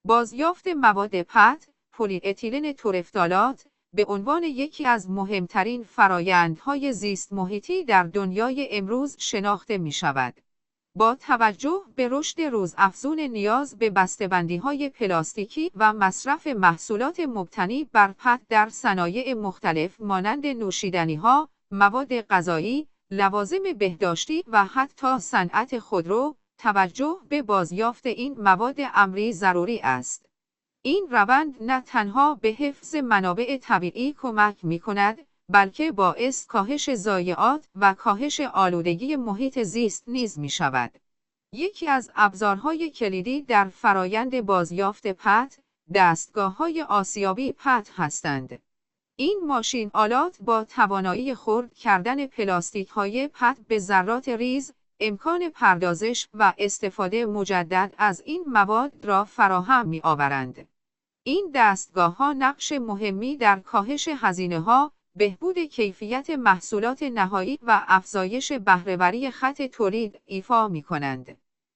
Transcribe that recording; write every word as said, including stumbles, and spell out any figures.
بازیافت مواد پت، پلی اتیلن ترفتالات، به عنوان یکی از مهمترین فرایندهای زیست محیطی در دنیای امروز شناخته می شود. با توجه به رشد روزافزون نیاز به بسته‌بندی‌های پلاستیکی و مصرف محصولات مبتنی بر پت در صنایع مختلف مانند نوشیدنی‌ها، مواد غذایی، لوازم بهداشتی و حتی صنعت خودرو، توجه به بازیافت این مواد امری ضروری است. این روند نه تنها به حفظ منابع طبیعی کمک می‌کند، بلکه باعث کاهش ضایعات و کاهش آلودگی محیط زیست نیز می‌شود. یکی از ابزارهای کلیدی در فرایند بازیافت پت، دستگاه‌های آسیابی پت هستند. این ماشین آلات با توانایی خرد کردن پلاستیک‌های پت به ذرات ریز، امکان پردازش و استفاده مجدد از این مواد را فراهم می‌آورند. این دستگاه‌ها نقش مهمی در کاهش هزینه‌ها، بهبود کیفیت محصولات نهایی و افزایش بهره‌وری خط تولید ایفا می‌کنند.